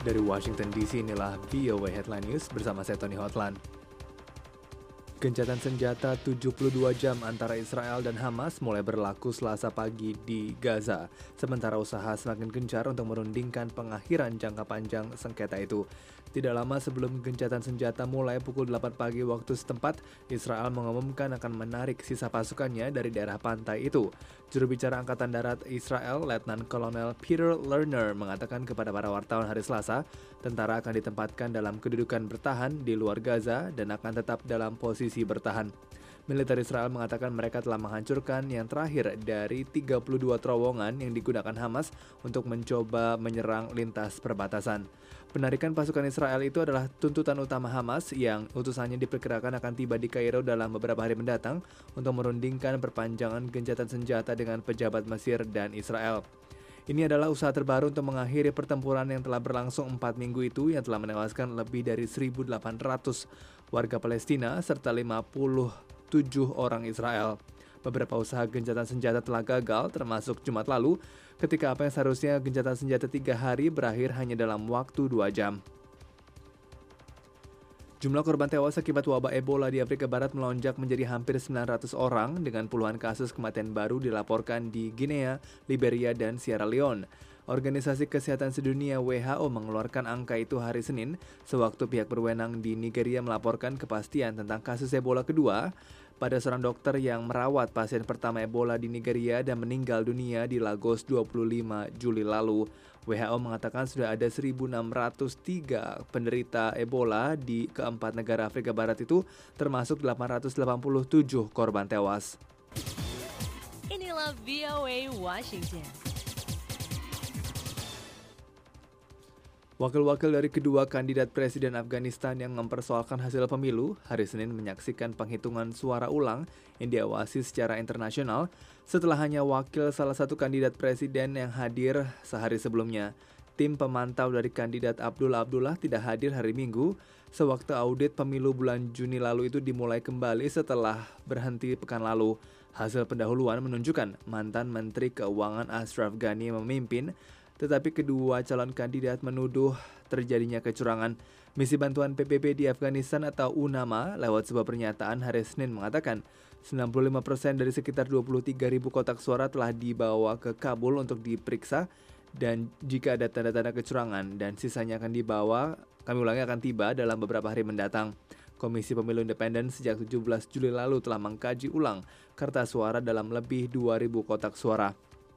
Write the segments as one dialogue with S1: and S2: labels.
S1: Dari Washington DC, inilah VOA Headline News bersama saya Tony Hotland. Gencatan senjata 72 jam antara Israel dan Hamas mulai berlaku Selasa pagi di Gaza, sementara usaha semakin gencar untuk merundingkan pengakhiran jangka panjang sengketa itu. Tidak lama sebelum gencatan senjata mulai pukul 8 pagi waktu setempat, Israel mengumumkan akan menarik sisa pasukannya dari daerah pantai itu. Juru bicara Angkatan Darat Israel, Letnan Kolonel Peter Lerner, mengatakan kepada para wartawan hari Selasa, tentara akan ditempatkan dalam kedudukan bertahan di luar Gaza dan akan tetap dalam posisi bertahan. Militer Israel mengatakan mereka telah menghancurkan yang terakhir dari 32 terowongan yang digunakan Hamas untuk mencoba menyerang lintas perbatasan. Penarikan pasukan Israel itu adalah tuntutan utama Hamas yang utusannya diperkirakan akan tiba di Kairo dalam beberapa hari mendatang untuk merundingkan perpanjangan gencatan senjata dengan pejabat Mesir dan Israel. Ini adalah usaha terbaru untuk mengakhiri pertempuran yang telah berlangsung 4 minggu itu yang telah menewaskan lebih dari 1.800 warga Palestina serta 57 orang Israel. Beberapa usaha gencatan senjata telah gagal, termasuk Jumat lalu, ketika apa yang seharusnya gencatan senjata 3 hari berakhir hanya dalam waktu 2 jam. Jumlah korban tewas akibat wabah Ebola di Afrika Barat melonjak menjadi hampir 900 orang dengan puluhan kasus kematian baru dilaporkan di Guinea, Liberia, dan Sierra Leone. Organisasi Kesehatan Sedunia WHO mengeluarkan angka itu hari Senin, sewaktu pihak berwenang di Nigeria melaporkan kepastian tentang kasus Ebola kedua pada seorang dokter yang merawat pasien pertama Ebola di Nigeria dan meninggal dunia di Lagos 25 Juli lalu. WHO mengatakan sudah ada 1.603 penderita Ebola di keempat negara Afrika Barat itu, termasuk 887 korban tewas.
S2: Inilah VOA Washington.
S1: Wakil-wakil dari kedua kandidat presiden Afghanistan yang mempersoalkan hasil pemilu hari Senin menyaksikan penghitungan suara ulang yang diawasi secara internasional setelah hanya wakil salah satu kandidat presiden yang hadir sehari sebelumnya. Tim pemantau dari kandidat Abdullah Abdullah tidak hadir hari Minggu sewaktu audit pemilu bulan Juni lalu itu dimulai kembali setelah berhenti pekan lalu. Hasil pendahuluan menunjukkan mantan Menteri Keuangan Ashraf Ghani memimpin, tetapi kedua calon kandidat menuduh terjadinya kecurangan. Misi Bantuan PBB di Afghanistan atau UNAMA lewat sebuah pernyataan hari Senin mengatakan 95% dari sekitar 23.000 kotak suara telah dibawa ke Kabul untuk diperiksa dan jika ada tanda-tanda kecurangan dan sisanya akan tiba dalam beberapa hari mendatang. Komisi Pemilu Independen sejak 17 Juli lalu telah mengkaji ulang kertas suara dalam lebih 2.000 kotak suara.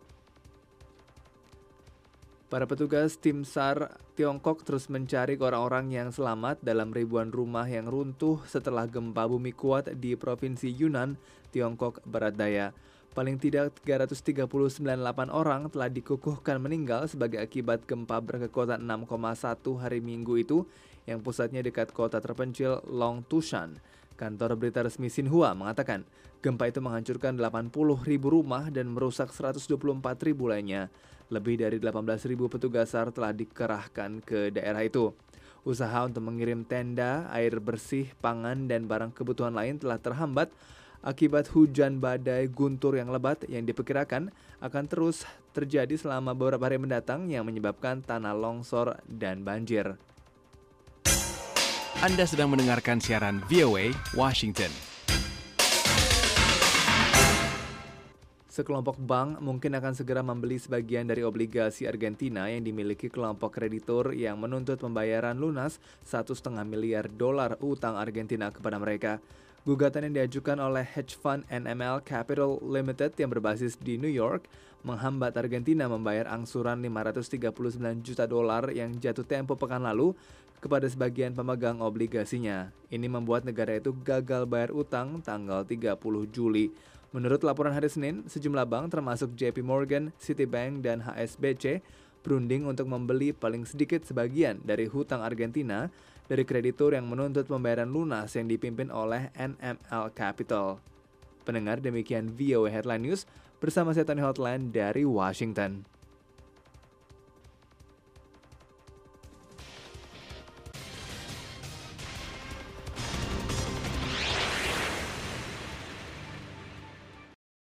S1: Para petugas tim SAR Tiongkok terus mencari orang-orang yang selamat dalam ribuan rumah yang runtuh setelah gempa bumi kuat di Provinsi Yunnan, Tiongkok Barat Daya. Paling tidak 339 orang telah dikukuhkan meninggal sebagai akibat gempa berkekuatan 6,1 hari Minggu itu yang pusatnya dekat kota terpencil Longtushan. Kantor berita resmi Xinhua mengatakan gempa itu menghancurkan 80.000 rumah dan merusak 124.000 lainnya. Lebih dari 18.000 petugas SAR telah dikerahkan ke daerah itu. Usaha untuk mengirim tenda, air bersih, pangan, dan barang kebutuhan lain telah terhambat akibat hujan badai guntur yang lebat yang diperkirakan akan terus terjadi selama beberapa hari mendatang yang menyebabkan tanah longsor dan banjir.
S3: Anda sedang mendengarkan siaran VOA Washington.
S1: Sekelompok bank mungkin akan segera membeli sebagian dari obligasi Argentina yang dimiliki kelompok kreditur yang menuntut pembayaran lunas $1,5 miliar utang Argentina kepada mereka. Gugatan yang diajukan oleh hedge fund NML Capital Limited yang berbasis di New York menghambat Argentina membayar angsuran $539 juta yang jatuh tempo pekan lalu kepada sebagian pemegang obligasinya. Ini membuat negara itu gagal bayar utang tanggal 30 Juli. Menurut laporan hari Senin, sejumlah bank termasuk JP Morgan, Citibank, dan HSBC berunding untuk membeli paling sedikit sebagian dari hutang Argentina dari kreditur yang menuntut pembayaran lunas yang dipimpin oleh NML Capital. Pendengar, demikian VOA Headline News bersama saya Tony Hotland dari Washington.